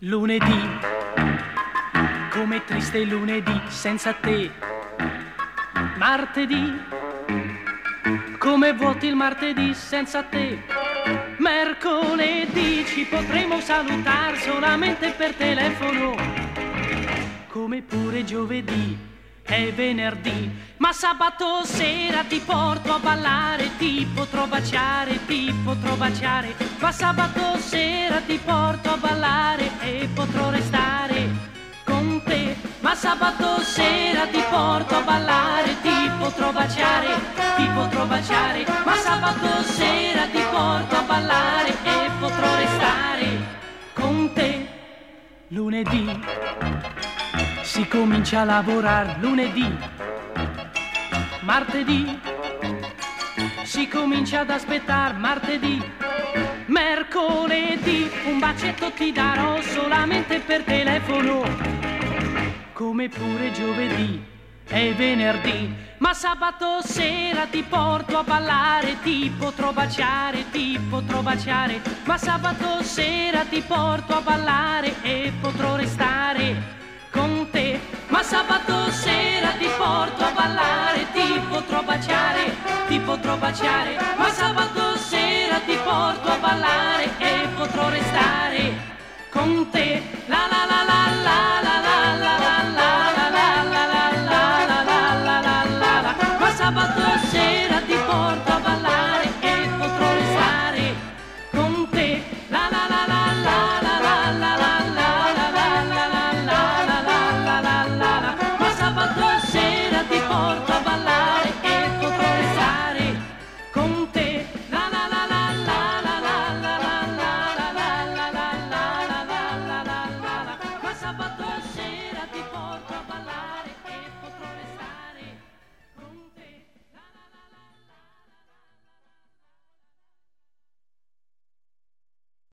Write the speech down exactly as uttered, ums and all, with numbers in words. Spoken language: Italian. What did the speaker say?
Lunedì, come triste lunedì senza te. Martedì, come vuoti il martedì senza te. Mercoledì, ci potremo salutare solamente per telefono. Come pure giovedì e venerdì, ma sabato sera ti porto a ballare, ti potrò baciare, ti potrò baciare, ma sabato sera ti porto a ballare e potrò restare con te, ma sabato sera ti porto a ballare, ti potrò baciare, ti potrò baciare, ma sabato sera ti porto a ballare e potrò restare con te. Lunedì si comincia a lavorare, lunedì, martedì si comincia ad aspettare, martedì, mercoledì un bacetto ti darò solamente per telefono, come pure giovedì e venerdì, ma sabato sera ti porto a ballare, ti potrò baciare, ti potrò baciare, ma sabato sera ti porto a ballare e potrò restare con te, ma sabato sera ti porto a ballare, ti potrò baciare, ti potrò baciare, ma sabato sera ti porto a ballare e potrò restare con te. La la la.